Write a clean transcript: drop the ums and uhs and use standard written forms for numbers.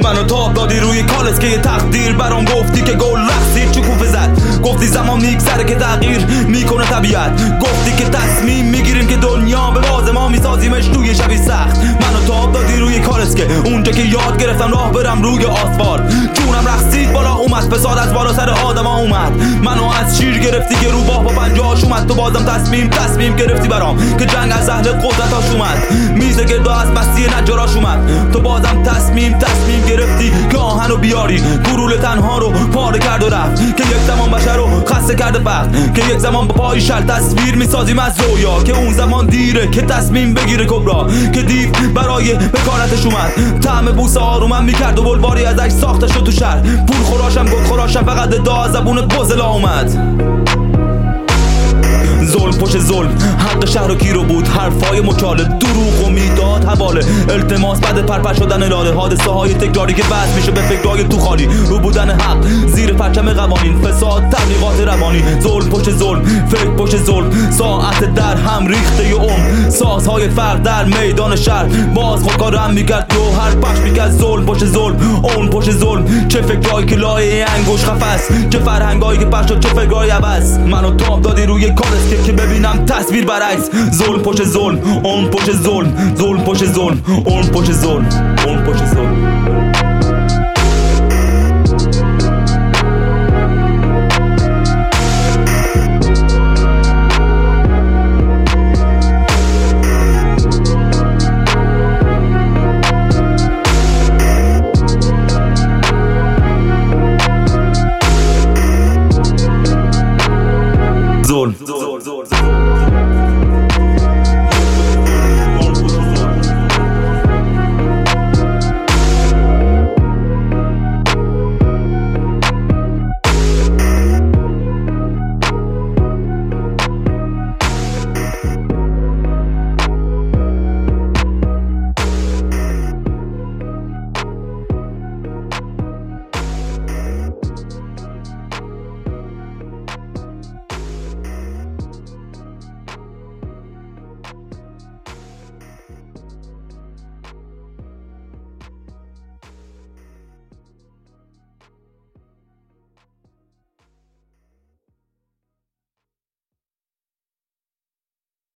منو تاب دادی روی کالس که یه تقدیر برام گفتی که گل رقصی چو کوفه زد. گفتی زمان میگذره که تغییر میکنه طبیعت. گفتی که تصمیم میگیریم که دنیا به باز ما میسازیمش توی شبی سخت. منو تاب دادی روی کالس که اونجا که یاد گرفتم راه برم روی آسفالت. جونم رقصید بالا اومد، فساد از بالا سر آدما اومد. منو از شیر گرفتی که رو باه با پنجاش اومد. تو بازم تصمیم گرفتی برام که جنگ از اهل قدرتاش اومد. میز گردا از مسیح نجاراش اومد. تو بازم تصمیم گرفتی که آهنو بیاری. گلوله تنها رو پاره کرد و رفت که یک زمان بشر رو خسته کرده فقر. که یک زمان با پای شل تصویر میسازیم از رویا. که اون زمان دیره که تصمیم بگیره کبرا. که دیو برای بکارتش اومد. طعم بوسه آرومم میکرد و بلواری ازش ساخته شد تو شهر. پول خوراشم گل خوراشم فقط ادعا زبون بزلا اومد. ظلم پشت ظلم، حق شهر و گیرو بود. حرفای مچاله دروغ و میداد حواله. التماس بعد پرپر شدن اراده. حادثه های تکراری که بس میشه به فکرای تو خالی. رو بودن حق زیر پرچم قوانین. فساد تبلیغات روانی. ظلم پشت ظلم، فکر پشت ظلم. ساعت در هم ریخته ی سازهای فرق در میدان شهر. باز خودکارم میکرد هر پخش میکرد. ظلم پشت ظلم، اون پشت ظلم. چه فکرایی که لایه انگوش خفست. چه فرهنگایی که پخش شد، چه فکرای عوض. منو تاب دادی روی کالس که ببینم تصویر برعکس. ظلم پشت ظلم، اون پشت ظلم. ظلم پشت ظلم، اون پشت ظلم، اون پشت ظلم.